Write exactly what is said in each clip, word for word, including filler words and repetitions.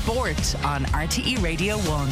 Sport on R T E Radio one.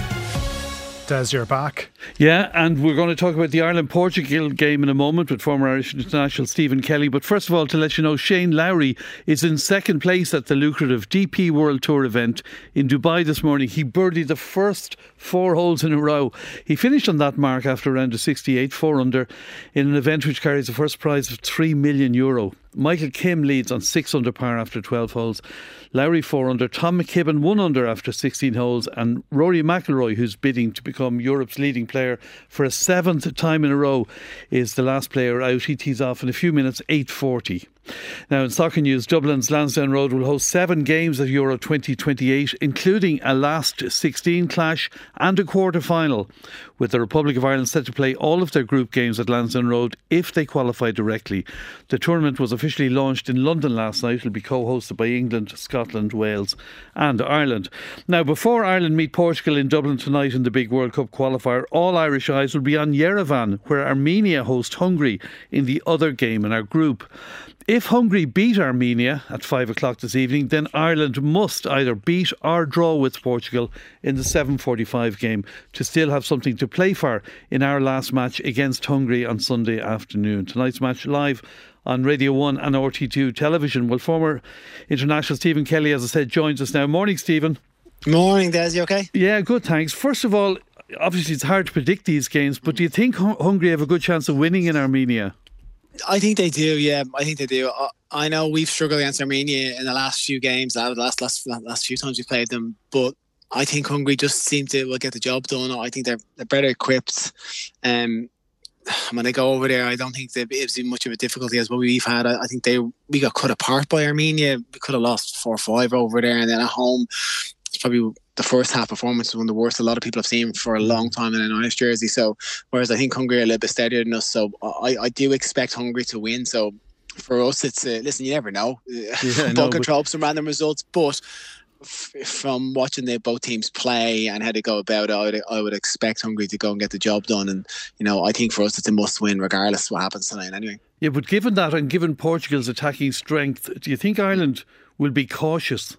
Des, you're back. Yeah, and we're going to talk about the Ireland-Portugal game in a moment with former Irish international Stephen Kelly. But first of all, to let you know, Shane Lowry is in second place at the lucrative D P World Tour event in Dubai this morning. He birdied the first four holes in a row. He finished on that mark after a round of sixty-eight, four under, in an event which carries a first prize of three million euro. Michael Kim leads on six under par after twelve holes. Lowry four under, Tom McKibben one under after sixteen holes, and Rory McIlroy, who's bidding to become Europe's leading player for a seventh time in a row, is the last player out. He tees off in a few minutes, eight forty. Now in soccer news, Dublin's Lansdowne Road will host seven games at Euro twenty twenty-eight, including a last sixteen clash and a quarter final, with the Republic of Ireland set to play all of their group games at Lansdowne Road if they qualify directly. The tournament was officially launched in London last night. It will be co-hosted by England, Scotland, Wales and Ireland. Now, before Ireland meet Portugal in Dublin tonight in the big World Cup qualifier, all Irish eyes will be on Yerevan, where Armenia host Hungary in the other game in our group. If Hungary beat Armenia at five o'clock this evening, then Ireland must either beat or draw with Portugal in the seven forty-five game to still have something to play for in our last match against Hungary on Sunday afternoon. Tonight's match live on Radio one and R T two television. Well, former international Stephen Kelly, as I said, joins us now. Morning, Stephen. Morning, Des. You okay? Yeah, good, thanks. First of all, obviously it's hard to predict these games, but do you think Hungary have a good chance of winning in Armenia? I think they do, yeah. I think they do. I, I know we've struggled against Armenia in the last few games, the last last last few times we played them, but I think Hungary just seem to will get the job done. I think they're they're better equipped. Um, when they go over there, I don't think they'd be much of a difficulty as what we've had. I, I think they we got cut apart by Armenia. We could have lost four or five over there, and then at home, it's probably the first half performance was one of the worst a lot of people have seen for a long time in an Irish jersey. So, whereas I think Hungary are a little bit steadier than us. So, I, I do expect Hungary to win. So, for us, it's uh, listen, you never know. Yeah, Ball control, some random results, but f- from watching the both teams play and how they go about it, I would, I would expect Hungary to go and get the job done. And you know, I think for us, it's a must-win regardless of what happens tonight. Anyway. Yeah, but given that and given Portugal's attacking strength, do you think Ireland will be cautious?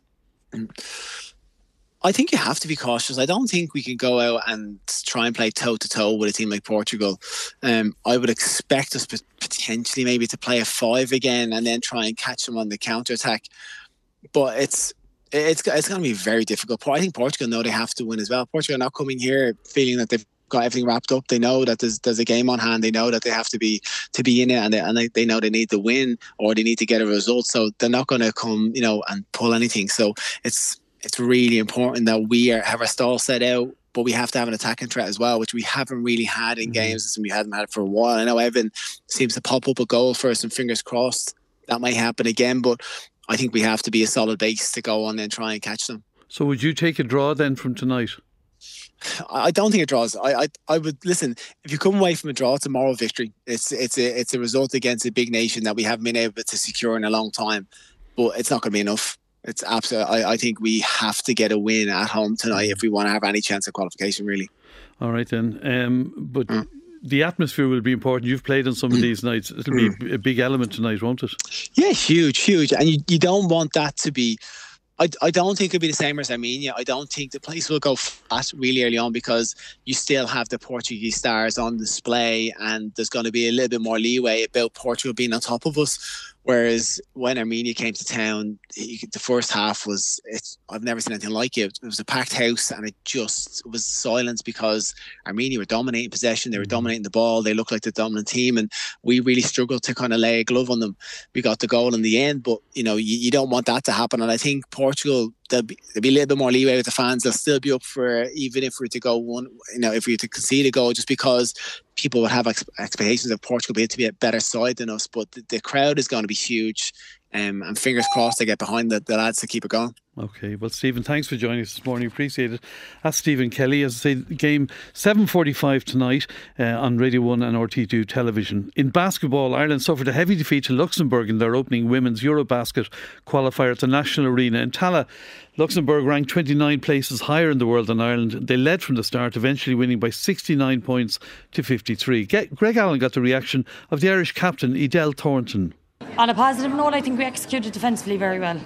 I think you have to be cautious. I don't think we can go out and try and play toe-to-toe with a team like Portugal. Um, I would expect us potentially maybe to play a five again and then try and catch them on the counter-attack. But it's it's it's going to be very difficult. I think Portugal know they have to win as well. Portugal are not coming here feeling that they've got everything wrapped up. They know that there's there's a game on hand. They know that they have to be to be in it, and they, and they, they know they need to win or they need to get a result. So they're not going to come, you know, and pull anything. So it's It's really important that we are, have our stall set out, but we have to have an attacking threat as well, which we haven't really had in mm-hmm. games and we haven't had it for a while. I know Evan seems to pop up a goal first, and fingers crossed that might happen again, but I think we have to be a solid base to go on and try and catch them. So would you take a draw then from tonight? I don't think it draws. I, I I would listen. If you come away from a draw, it's a moral victory. It's it's a it's a result against a big nation that we haven't been able to secure in a long time, but it's not going to be enough. It's absolutely. I, I think we have to get a win at home tonight if we want to have any chance of qualification, really. All right then. Um, but mm. the atmosphere will be important. You've played on some of these nights. It'll mm. be a big element tonight, won't it? Yeah, huge, huge. And you, you don't want that to be. I, I don't think it'll be the same as Armenia. I don't think the place will go flat really early on because you still have the Portuguese stars on display, and there's going to be a little bit more leeway about Portugal being on top of us. Whereas when Armenia came to town, the first half was, it's, I've never seen anything like it. It was a packed house and it just was silence because Armenia were dominating possession. They were dominating the ball. They looked like the dominant team, and we really struggled to kind of lay a glove on them. We got the goal in the end, but you know, you, you don't want that to happen. And I think Portugal, there'll be, there'll be a little bit more leeway with the fans. They'll still be up for, even if we were to go one, you know, if we were to concede a goal, just because people would have ex- expectations of Portugal being to be a better side than us. But the, the crowd is going to be huge, um, and fingers crossed they get behind the, the lads to keep it going. Okay, well, Stephen, thanks for joining us this morning. Appreciate it. That's Stephen Kelly. As I say, game seven forty-five tonight uh, on Radio one and R T two television. In basketball, Ireland suffered a heavy defeat to Luxembourg in their opening women's Eurobasket qualifier at the National Arena in Tallaght. Luxembourg ranked twenty-nine places higher in the world than Ireland. They led from the start, eventually winning by sixty-nine points to fifty-three. Greg Allen got the reaction of the Irish captain, Edel Thornton. On a positive note, I think we executed defensively very well.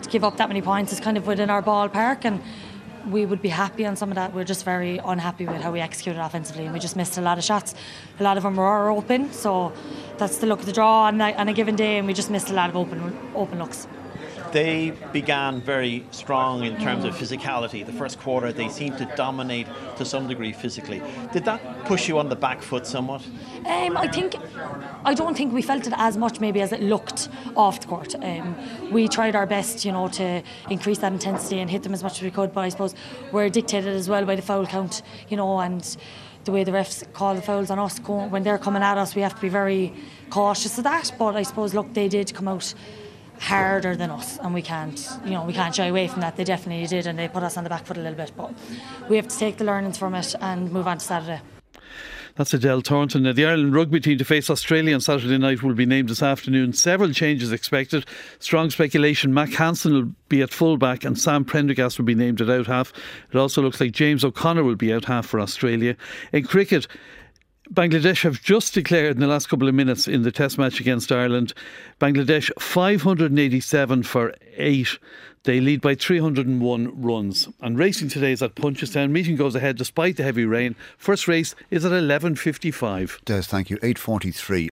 to give up that many points is kind of within our ballpark, and we would be happy on some of that. We're just very unhappy with how we executed offensively, and we just missed a lot of shots. A lot of them were open, so that's the look of the draw on a, on a given day, and we just missed a lot of open open looks. They began very strong in terms of physicality. The first quarter they seemed to dominate to some degree physically. Did that push you on the back foot somewhat? Um, I think I don't think we felt it as much maybe as it looked off the court. Um, we tried our best, you know, to increase that intensity and hit them as much as we could, but I suppose we're dictated as well by the foul count, you know, and the way the refs call the fouls on us when they're coming at us. We have to be very cautious of that. But I suppose, look, they did come out harder than us, and we can't, you know, we can't shy away from that. They definitely did, and they put us on the back foot a little bit, but we have to take the learnings from it and move on to Saturday. That's Adele Thornton. Now, the Ireland rugby team to face Australia on Saturday night will be named this afternoon. Several changes expected. Strong speculation Mac Hansen will be at full-back and Sam Prendergast will be named at out-half. It also looks like James O'Connor will be out-half for Australia. In cricket, Bangladesh have just declared in the last couple of minutes in the test match against Ireland, Bangladesh five hundred eighty-seven for eight. They lead by three hundred one runs. And racing today is at Punchestown. Meeting goes ahead despite the heavy rain. First race is at eleven fifty-five. Des, thank you. eight forty-three.